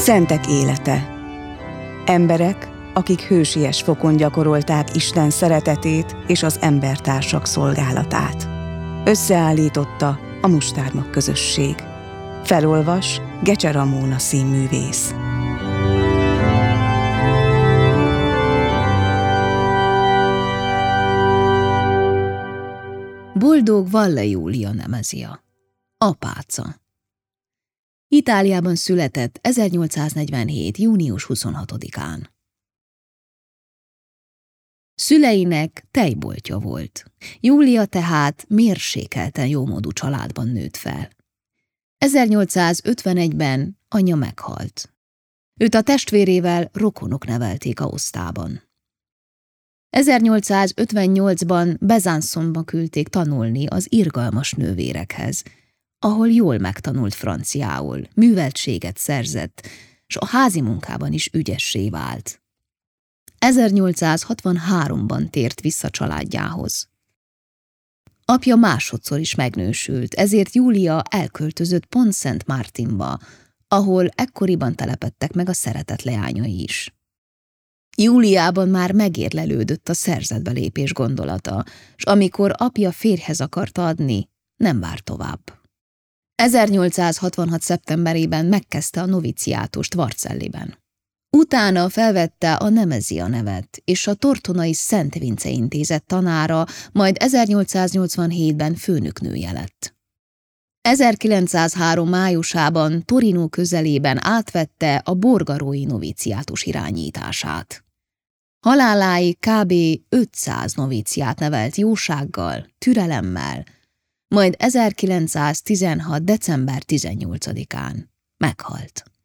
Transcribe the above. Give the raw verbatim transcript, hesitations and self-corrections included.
Szentek élete. Emberek, akik hősies fokon gyakorolták Isten szeretetét és az embertársak szolgálatát. Összeállította a Mustármag közösség. Felolvas Gecse Ramóna színművész. Boldog Valle Júlia Nemezia. Apáca. Itáliában született ezernyolcszáznegyvenhét. június huszonhatodikán. Szüleinek tejboltja volt. Júlia tehát mérsékelten jómódú családban nőtt fel. ezernyolcszázötvenegyben anyja meghalt. Őt a testvérével rokonok nevelték Aosztában. ezernyolcszázötvennyolcban Besançonba küldték tanulni az irgalmas nővérekhez, ahol jól megtanult franciául, műveltséget szerzett, s a házi munkában is ügyessé vált. ezernyolcszázhatvanháromban tért vissza családjához. Apja másodszor is megnősült, ezért Júlia elköltözött Pont-Saint-Martinba, ahol ekkoriban telepedtek meg a szeretett leányai is. Júliában már megérlelődött a szerzetbe lépés gondolata, s amikor apja férjhez akarta adni, nem várt tovább. ezernyolcszázhatvanhat. szeptemberében megkezdte a noviciátust Varcelliben. Utána felvette a Nemezia nevet, és a tortonai Szent Vince Intézet tanára, majd ezernyolcszáznyolcvanhétben főnöknője lett. ezerkilencszázhárom. májusában Torino közelében átvette a borgarói noviciátus irányítását. Haláláig kb. ötszáz noviciát nevelt jósággal, türelemmel, majd ezerkilencszáztizenhat. december tizennyolcadikán meghalt.